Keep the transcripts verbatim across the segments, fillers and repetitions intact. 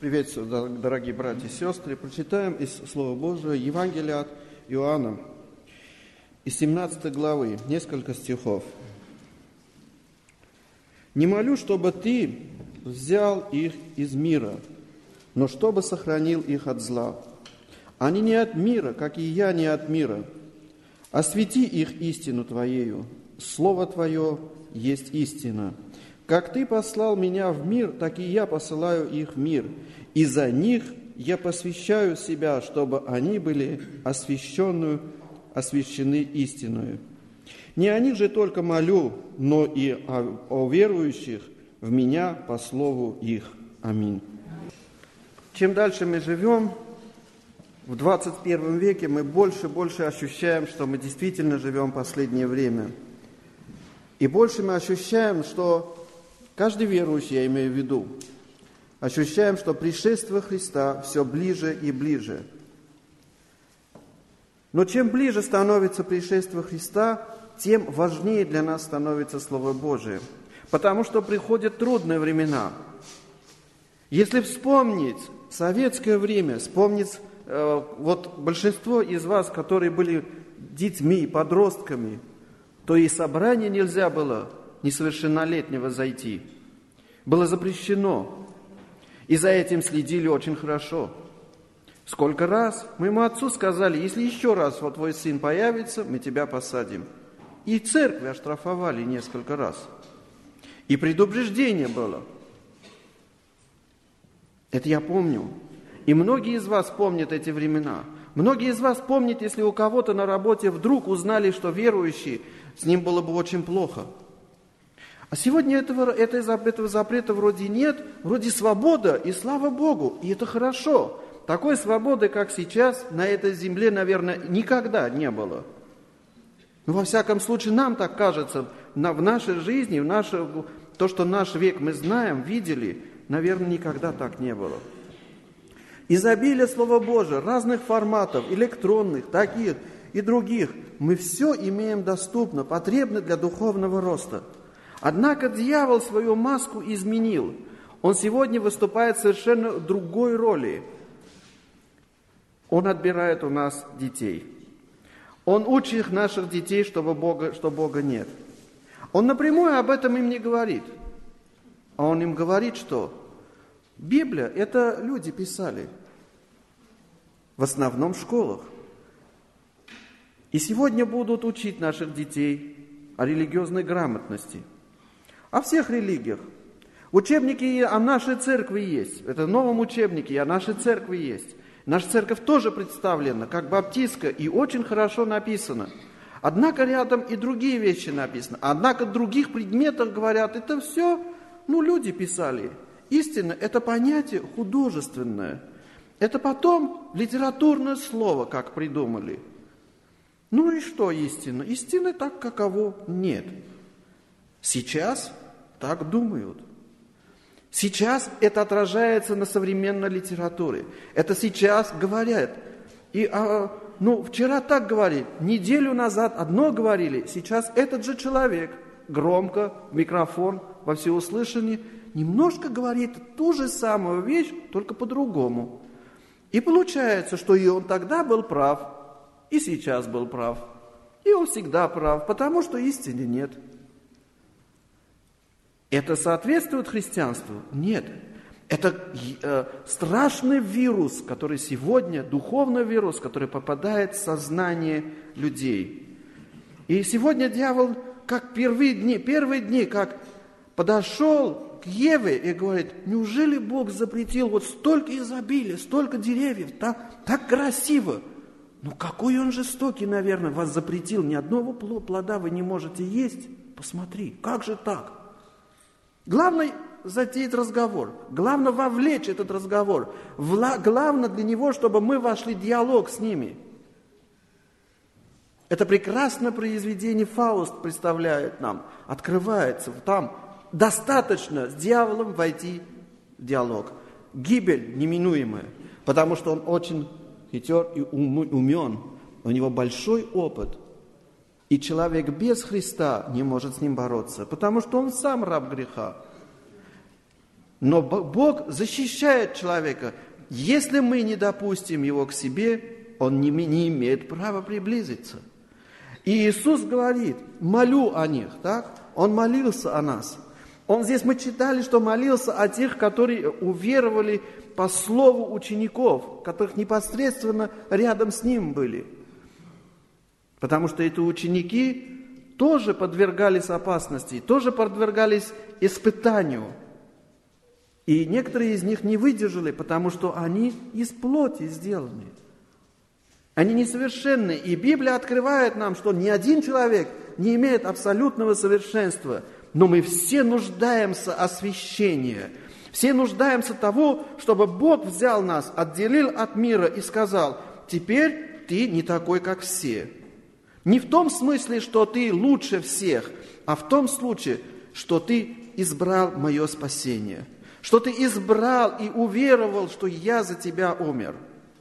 Приветствую, дорогие братья и сестры. Прочитаем из Слова Божьего Евангелие от Иоанна, из семнадцатой главы, несколько стихов. «Не молю, чтобы ты взял их из мира, но чтобы сохранил их от зла. Они не от мира, как и я не от мира. Освети их истину Твоею. Слово Твое есть истина. Как Ты послал меня в мир, так и я посылаю их в мир. И за них я посвящаю себя, чтобы они были освященную, освящены истиною. Не о них же только молю, но и о, о верующих в меня по слову их. Аминь». Чем дальше мы живем, в двадцать первом веке мы больше и больше ощущаем, что мы действительно живем в последнее время. И больше мы ощущаем, что каждый верующий, я имею в виду, ощущаем, что пришествие Христа все ближе и ближе. Но чем ближе становится пришествие Христа, тем важнее для нас становится Слово Божие. Потому что приходят трудные времена. Если вспомнить советское время, вспомнить э, вот большинство из вас, которые были детьми, подростками, то и собрание нельзя было несовершеннолетнего зайти. Было запрещено. И за этим следили очень хорошо. Сколько раз моему отцу сказали: если еще раз вот твой сын появится, мы тебя посадим. И церкви оштрафовали несколько раз. И предупреждение было. Это я помню. И многие из вас помнят эти времена. Многие из вас помнят, если у кого-то на работе вдруг узнали, что верующий, с ним было бы очень плохо. А сегодня этого, этого запрета вроде нет, вроде свобода, и слава Богу, и это хорошо. Такой свободы, как сейчас, на этой земле, наверное, никогда не было. Но во всяком случае, нам так кажется, на, в нашей жизни, в наше, то, что наш век мы знаем, видели, наверное, никогда так не было. Изобилие Слова Божия, разных форматов, электронных, таких и других, мы все имеем доступно, потребно для духовного роста. Однако дьявол свою маску изменил. Он сегодня выступает в совершенно другой роли. Он отбирает у нас детей. Он учит наших детей, чтобы Бога, что Бога нет. Он напрямую об этом им не говорит. А он им говорит, что Библия – это люди писали. В основном в школах. И сегодня будут учить наших детей о религиозной грамотности. О всех религиях. Учебники о нашей церкви есть. Это в новом учебнике о нашей церкви есть. Наша церковь тоже представлена, как баптистская, и очень хорошо написано. Однако рядом и другие вещи написаны. Однако в других предметах говорят, это все, ну, люди писали. Истина – это понятие художественное. Это потом литературное слово, как придумали. Ну и что истина? Истины так каково нет. Сейчас так думают. Сейчас это отражается на современной литературе. Это сейчас говорят. И, а, ну, вчера так говорили, неделю назад одно говорили, сейчас этот же человек громко, в микрофон, во всеуслышание, немножко говорит ту же самую вещь, только по-другому. И получается, что и он тогда был прав, и сейчас был прав. И он всегда прав, потому что истины нет. Это соответствует христианству? Нет. Это э, страшный вирус, который сегодня, духовный вирус, который попадает в сознание людей. И сегодня дьявол, как первые дни, первые дни, как подошел к Еве и говорит: неужели Бог запретил вот столько изобилия, столько деревьев, так, так красиво? Ну какой он жестокий, наверное, вас запретил, ни одного плода вы не можете есть. Посмотри, как же так? Главное затеять разговор, главное вовлечь этот разговор, Вла- главное для него, чтобы мы вошли в диалог с ними. Это прекрасное произведение Фауст представляет нам, открывается там. Достаточно с дьяволом войти в диалог. Гибель неминуемая, потому что он очень хитер и умен, у него большой опыт. И человек без Христа не может с ним бороться, потому что он сам раб греха. Но Бог защищает человека. Если мы не допустим его к себе, он не, не имеет права приблизиться. И Иисус говорит, молю о них, так? Он молился о нас. Он здесь, мы читали, что молился о тех, которые уверовали по слову учеников, которых непосредственно рядом с ним были. Потому что эти ученики тоже подвергались опасности, тоже подвергались испытанию. И некоторые из них не выдержали, потому что они из плоти сделаны. Они несовершенны. И Библия открывает нам, что ни один человек не имеет абсолютного совершенства. Но мы все нуждаемся освящения. Все нуждаемся того, чтобы Бог взял нас, отделил от мира и сказал, теперь ты не такой, как все. Не в том смысле, что ты лучше всех, а в том случае, что ты избрал мое спасение. Что ты избрал и уверовал, что я за тебя умер.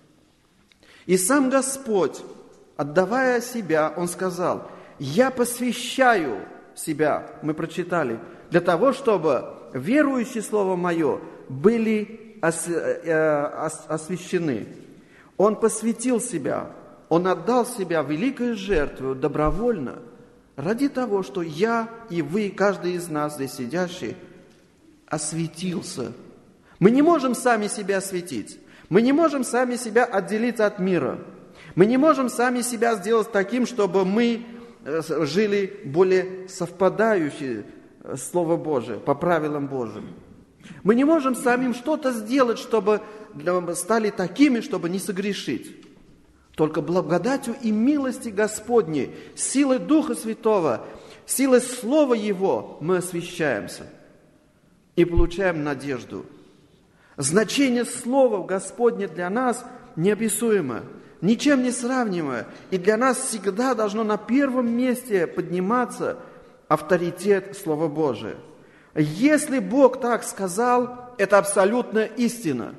И сам Господь, отдавая себя, Он сказал, я посвящаю себя, мы прочитали, для того, чтобы верующие Слово Мое были ос, э, ос, освящены. Он посвятил себя, Он отдал себя великой жертвой добровольно, ради того, что я и вы, каждый из нас здесь сидящий, осветился. Мы не можем сами себя осветить. Мы не можем сами себя отделить от мира. Мы не можем сами себя сделать таким, чтобы мы жили более совпадающие с Словом Божиим, по правилам Божьим. Мы не можем самим что-то сделать, чтобы стали такими, чтобы не согрешить. Только благодатью и милостью Господней, силой Духа Святого, силой Слова Его мы освящаемся и получаем надежду. Значение Слова Господне для нас неописуемо, ничем не сравнимое. И для нас всегда должно на первом месте подниматься авторитет Слова Божия. Если Бог так сказал, это абсолютная истина.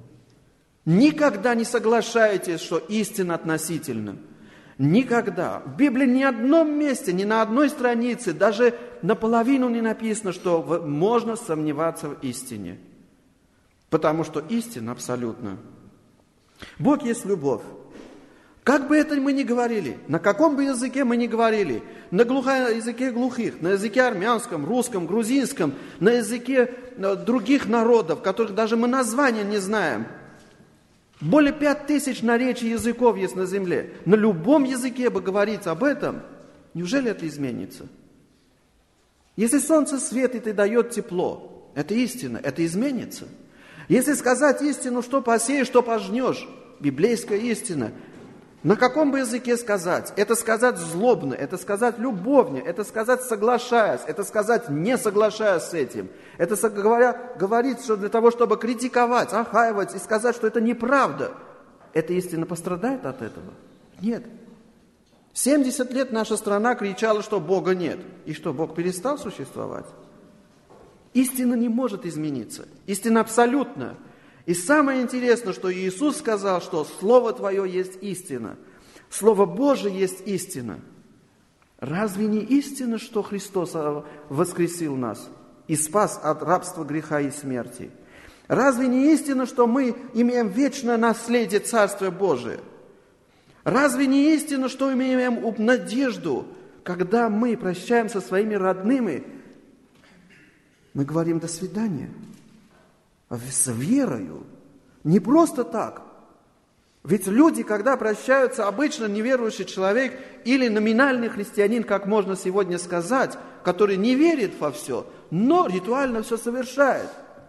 Никогда не соглашайтесь, что истина относительна. Никогда. В Библии ни на одном месте, ни на одной странице, даже наполовину не написано, что можно сомневаться в истине. Потому что истина абсолютна. Бог есть любовь. Как бы это мы ни говорили, на каком бы языке мы ни говорили, на глухо, языке глухих, на языке армянском, русском, грузинском, на языке других народов, которых даже мы названия не знаем, более пять тысяч наречий языков есть на земле. На любом языке бы говорить об этом, неужели это изменится? Если солнце светит и дает тепло, это истина, это изменится. Если сказать истину, что посеешь, что пожнешь, библейская истина, на каком бы языке сказать? Это сказать злобно, это сказать любовно, это сказать соглашаясь, это сказать не соглашаясь с этим. Это говоря, говорить, что для того, чтобы критиковать, охаивать и сказать, что это неправда. Эта истина пострадает от этого? Нет. семьдесят лет наша страна кричала, что Бога нет. И что, Бог перестал существовать? Истина не может измениться. Истина абсолютна. И самое интересное, что Иисус сказал, что Слово Твое есть истина. Слово Божие есть истина. Разве не истина, что Христос воскресил нас и спас от рабства, греха и смерти? Разве не истина, что мы имеем вечное наследие Царствия Божия? Разве не истина, что мы имеем надежду, когда мы прощаемся со своими родными, мы говорим «до свидания»? С верою. Не просто так. Ведь люди, когда прощаются, обычно неверующий человек или номинальный христианин, как можно сегодня сказать, который не верит во все, но ритуально все совершает.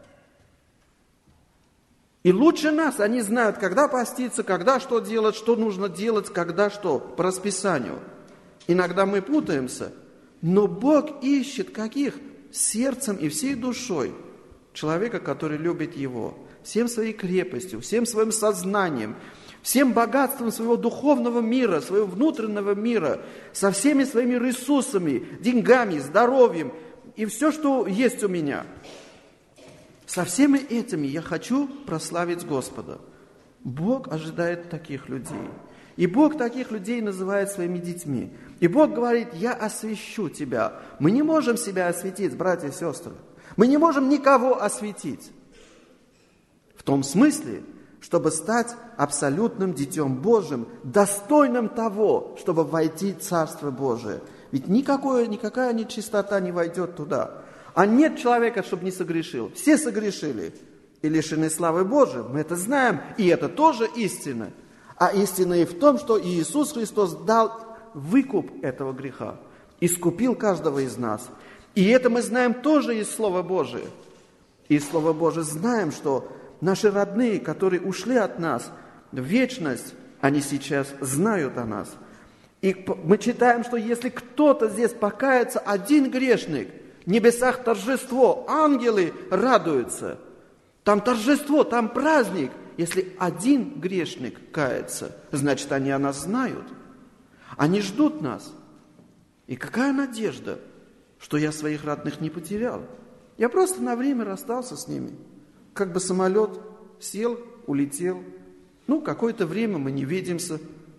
И лучше нас они знают, когда поститься, когда что делать, что нужно делать, когда что, по расписанию. Иногда мы путаемся, но Бог ищет каких? Сердцем и всей душой. Человека, который любит Его, всем своей крепостью, всем своим сознанием, всем богатством своего духовного мира, своего внутреннего мира, со всеми своими ресурсами, деньгами, здоровьем и все, что есть у меня. Со всеми этими я хочу прославить Господа. Бог ожидает таких людей. И Бог таких людей называет своими детьми. И Бог говорит, я освящу тебя. Мы не можем себя осветить, братья и сестры. Мы не можем никого осветить. В том смысле, чтобы стать абсолютным Детем Божьим, достойным того, чтобы войти в Царство Божие. Ведь никакое, никакая нечистота не войдет туда. А нет человека, чтобы не согрешил. Все согрешили и лишены славы Божией. Мы это знаем, и это тоже истина. А истина и в том, что Иисус Христос дал выкуп этого греха, искупил каждого из нас. И это мы знаем тоже из Слова Божия. Из Слова Божия знаем, что наши родные, которые ушли от нас в вечность, они сейчас знают о нас. И мы читаем, что если кто-то здесь покается, один грешник, в небесах торжество, ангелы радуются. Там торжество, там праздник. Если один грешник кается, значит, они о нас знают. Они ждут нас. И какая надежда, что я своих родных не потерял. Я просто на время расстался с ними. Как бы самолет сел, улетел. Ну, какое-то время мы не видимся.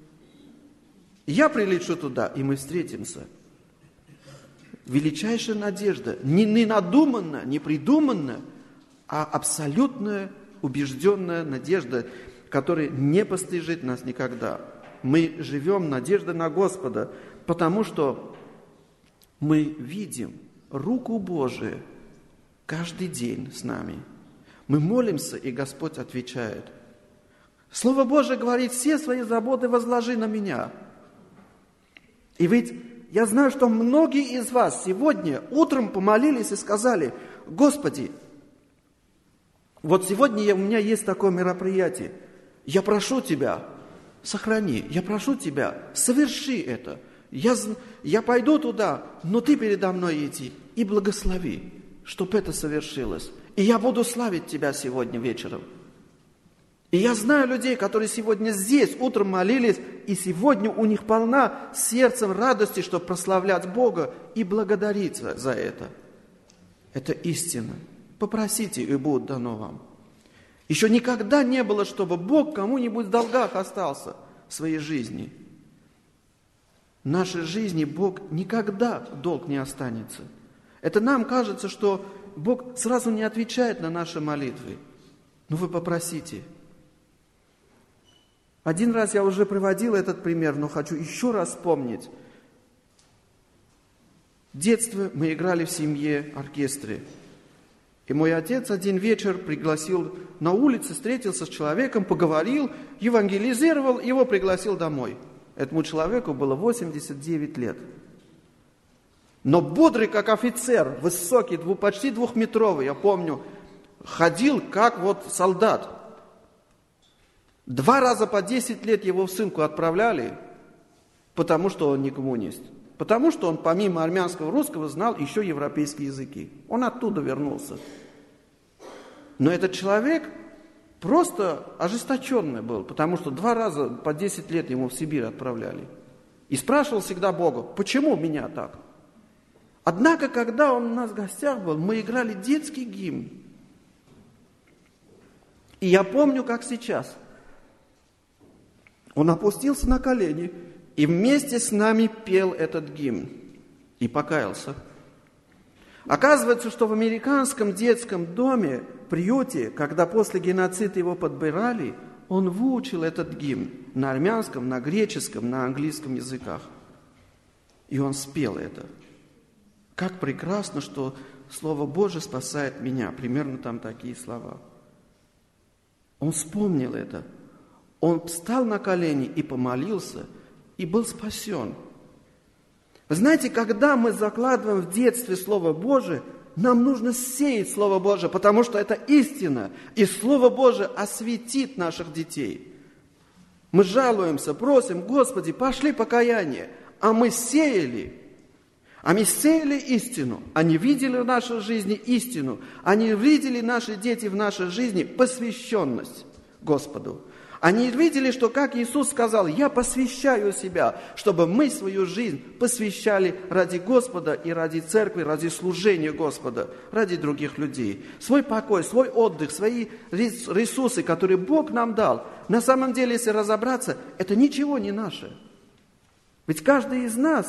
Я прилечу туда, и мы встретимся. Величайшая надежда. Не, не надуманная, не придуманная, а абсолютная, убежденная надежда, которая не постыжит нас никогда. Мы живем надеждой на Господа, потому что мы видим руку Божию каждый день с нами. Мы молимся, и Господь отвечает. Слово Божие говорит: все свои заботы возложи на меня. И ведь я знаю, что многие из вас сегодня утром помолились и сказали: Господи, вот сегодня я, у меня есть такое мероприятие. Я прошу Тебя, сохрани, я прошу Тебя, соверши это. Я, я пойду туда, но Ты передо мной иди и благослови, чтобы это совершилось. И я буду славить Тебя сегодня вечером. И я знаю людей, которые сегодня здесь утром молились, и сегодня у них полна сердцем радости, чтобы прославлять Бога и благодарить за, за это. Это истина. Попросите, и будет дано вам. Еще никогда не было, чтобы Бог кому-нибудь в долгах остался в своей жизни. В нашей жизни Бог никогда в долг не останется. Это нам кажется, что Бог сразу не отвечает на наши молитвы. Но вы попросите. Один раз я уже приводил этот пример, но хочу еще раз вспомнить. В детстве мы играли в семье, оркестре. И мой отец один вечер пригласил на улице, встретился с человеком, поговорил, евангелизировал, его пригласил домой. Этому человеку было восемьдесят девять лет. Но бодрый, как офицер, высокий, двух, почти двухметровый, я помню, ходил, как вот солдат. Два раза по десять лет его в ссылку отправляли, потому что он не коммунист. Потому что он помимо армянского и русского знал еще европейские языки. Он оттуда вернулся. Но этот человек просто ожесточенный был, потому что два раза по десять лет ему в Сибирь отправляли. И спрашивал всегда Бога: почему меня так? Однако, когда он у нас в гостях был, мы играли детский гимн. И я помню, как сейчас. Он опустился на колени и вместе с нами пел этот гимн. И покаялся. Оказывается, что в американском детском доме, приюте, когда после геноцида его подбирали, он выучил этот гимн на армянском, на греческом, на английском языках. И он спел это. Как прекрасно, что Слово Божие спасает меня. Примерно там такие слова. Он вспомнил это. Он встал на колени и помолился, и был спасен. Вы знаете, когда мы закладываем в детстве Слово Божие, нам нужно сеять Слово Божие, потому что это истина, и Слово Божие осветит наших детей. Мы жалуемся, просим: Господи, пошли покаяние, а мы сеяли. А мы сеяли истину, они видели в нашей жизни истину, они видели наши дети в нашей жизни посвященность Господу. Они видели, что, как Иисус сказал: «Я посвящаю себя», чтобы мы свою жизнь посвящали ради Господа и ради церкви, ради служения Господа, ради других людей. Свой покой, свой отдых, свои ресурсы, которые Бог нам дал, на самом деле, если разобраться, это ничего не наше. Ведь каждый из нас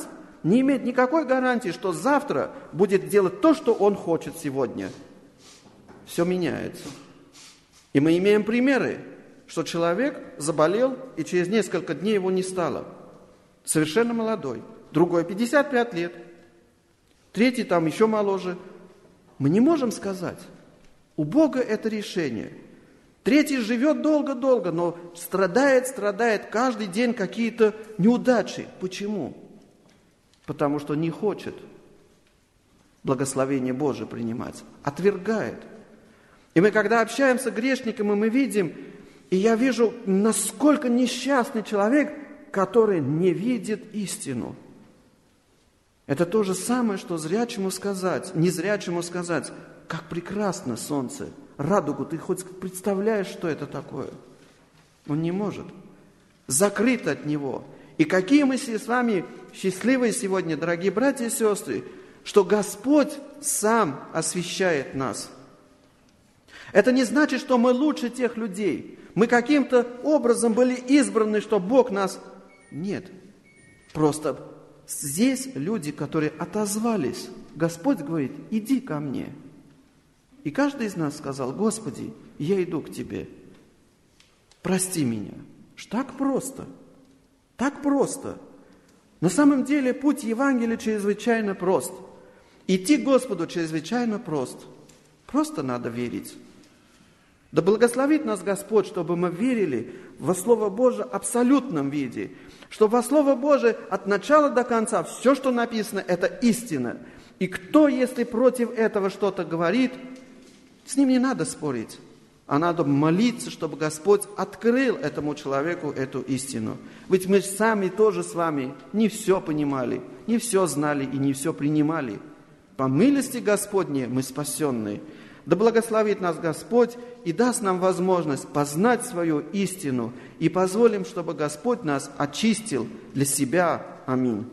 не имеет никакой гарантии, что завтра будет делать то, что он хочет сегодня. Все меняется. И мы имеем примеры, что человек заболел, и через несколько дней его не стало. Совершенно молодой. Другой пятьдесят пять лет. Третий там еще моложе. Мы не можем сказать. У Бога это решение. Третий живет долго-долго, но страдает, страдает каждый день какие-то неудачи. Почему? Потому что не хочет благословение Божие принимать. Отвергает. И мы, когда общаемся с грешником, и мы видим, и я вижу, насколько несчастный человек, который не видит истину. Это то же самое, что зрячему сказать, незрячему сказать, как прекрасно солнце, радугу, ты хоть представляешь, что это такое? Он не может. Закрыт от него. И какие мы с вами счастливые сегодня, дорогие братья и сестры, что Господь сам освящает нас. Это не значит, что мы лучше тех людей. Мы каким-то образом были избраны, что Бог нас... Нет. Просто здесь люди, которые отозвались. Господь говорит, иди ко мне. И каждый из нас сказал, Господи, я иду к Тебе. Прости меня. Так просто. Так просто. На самом деле путь Евангелия чрезвычайно прост. Идти к Господу чрезвычайно прост. Просто надо верить. Да благословит нас Господь, чтобы мы верили во Слово Божие в абсолютном виде. Что во Слово Божие от начала до конца все, что написано, это истина. И кто, если против этого что-то говорит, с ним не надо спорить. А надо молиться, чтобы Господь открыл этому человеку эту истину. Ведь мы сами тоже с вами не все понимали, не все знали и не все принимали. По милости Господней мы спасенные. Да благословит нас Господь и даст нам возможность познать свою истину и позволим, чтобы Господь нас очистил для себя. Аминь.